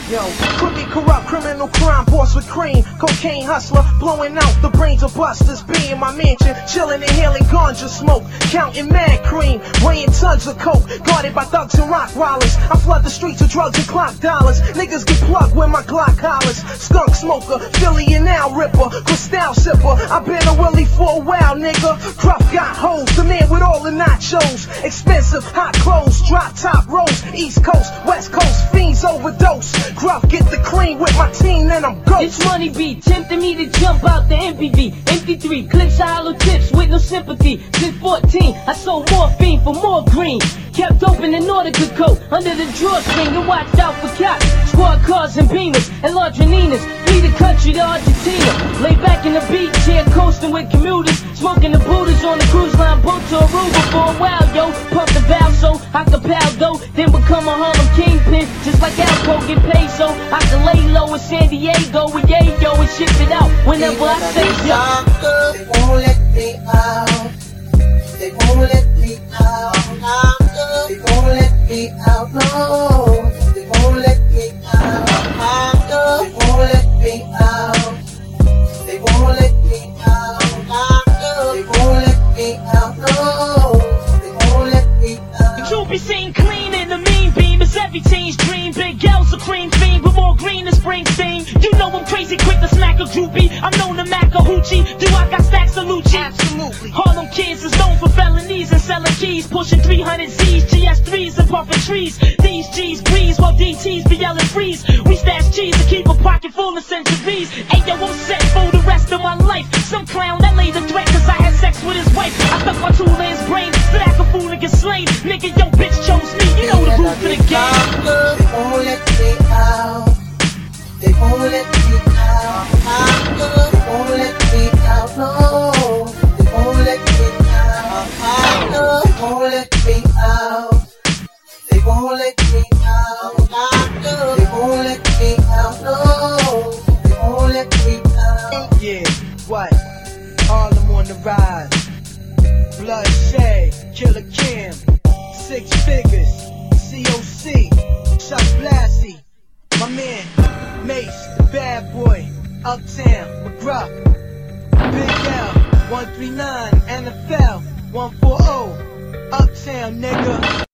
Yo, crooked, corrupt, criminal crime boss with cream, cocaine hustler, blowing out the brains of busters. Be in my mansion, chilling, inhaling ganja smoke, counting mad cream, weighing tons of coke, guarded by thugs and rottweilers. I flood the streets with drugs and clock dollars. Niggas get plugged with my Glock collars. Skunk smoker, Philly and now ripper, Cristal sipper. I been a Willie for a while, nigga. Gruff got hoes, the man with all the nachos. Expensive, hot clothes, drop top rolls. East Coast, West Coast, fiends overdose. Gruff get the clean with my team, then I'm ghost. This money beat tempting me to jump out the MPV. MP3, clips of hollow tips with no sympathy. Since 14, I sold morphine for more green. Kept open the Nautica coat under the drawstring and watched out for cops. Squad cars and Beamers and Ladroninas. Flee the country to Argentina. Lay back in the beach chair coasting with commuters. Smoking the Buddhas on the cruise line boat to Aruba for a while, yo. Pump the valve so I can pal dough. Then become a Harlem kingpin. Just like Alco get paid so I can lay low in San Diego with Yayo and ship it out whenever I say so. They won't let me out. They won't let me out. They won't let me out, no. They won't let me out. They won't let me out. They won't let me out. They won't let me out, no. They won't let me out. You'll be seen clean in the mean beam. It's every teen's dream. Big L's a cream fiend, but more green than Springsteen. You know I'm crazy, quick to smack a groupie. I'm known to mac a hoochie. Do I got stacks of Lucci? Absolutely. Harlem kids is known for felonies and selling keys, pushing 300 Z's, GS3s and puffing trees. These G's breeze while DTs be yelling freeze. We stash cheese to keep a pocket full of centuries. Ain't yo, I'm set for the rest of my life. Some clown that laid a threat cause I had sex with his wife. I stuck my tool in his brain so that I could fool and get slain. Nigga, yo, bitch chose me. You know the rules of the game. They won't let me out. They won't let me out. They won't let me out, no. They won't let me out. They won't let me out. They won't let me out. They won't let me out, no. They won't let me out. Yeah, what? Harlem on the rise. Bloodshed, Killer Kim, 6 figures, COC, Chuck Blassie, my man, Mace, the bad boy, Uptown, McGruff, Big L, 139, NFL, 140, Uptown, nigga.